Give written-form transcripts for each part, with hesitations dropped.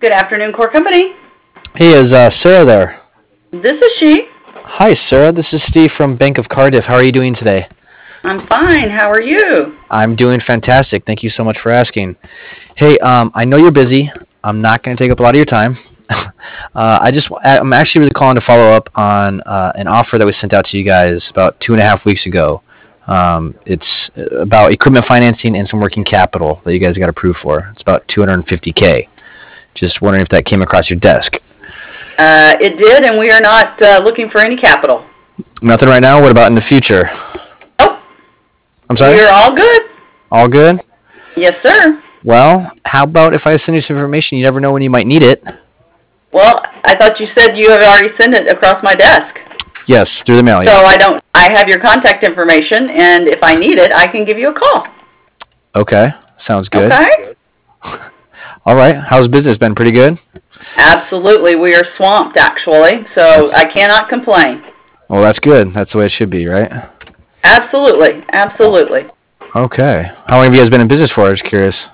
Good afternoon, Core Company. Hey, is Sarah there? This is she. Hi, Sarah. This is Steve from Bank of Cardiff. How are you doing today? I'm fine. How are you? I'm doing fantastic. Thank you so much for asking. Hey, I know you're busy. I'm not going to take up a lot of your time. I'm actually really calling to follow up on an offer that we sent out to you guys about 2.5 weeks ago. It's about equipment financing and some working capital that you guys got approved for. It's about 250K. Just wondering if that came across your desk. It did, and we are not looking for any capital. Nothing right now. What about in the future? Nope. I'm sorry? We're all good. All good? Yes, sir. Well, how about if I send you some information? You never know when you might need it. Well, I thought you said you have already sent it across my desk. Yes, through the mail. So Yeah. I have your contact information, and if I need it, I can give you a call. Okay, sounds good. Okay? All right. How's business been? Pretty good? Absolutely. We are swamped, actually, so I cannot complain. Well, that's good. That's the way it should be, right? Absolutely. Absolutely. Okay. How long have you guys been in business for? I was curious.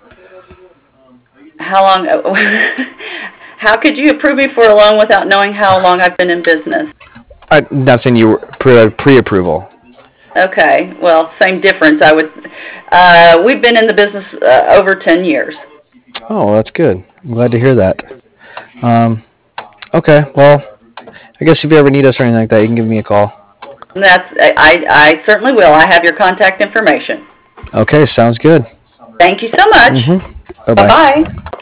How long? How could you approve me for a loan without knowing how long I've been in business? I'm not saying you were pre-approval. Okay, well, same difference. We've been in the business over 10 years. Oh, that's good. I'm glad to hear that. Okay. Well, I guess if you ever need us or anything like that, you can give me a call. I certainly will. I have your contact information. Okay. Sounds good. Thank you so much. Bye bye. Bye-bye.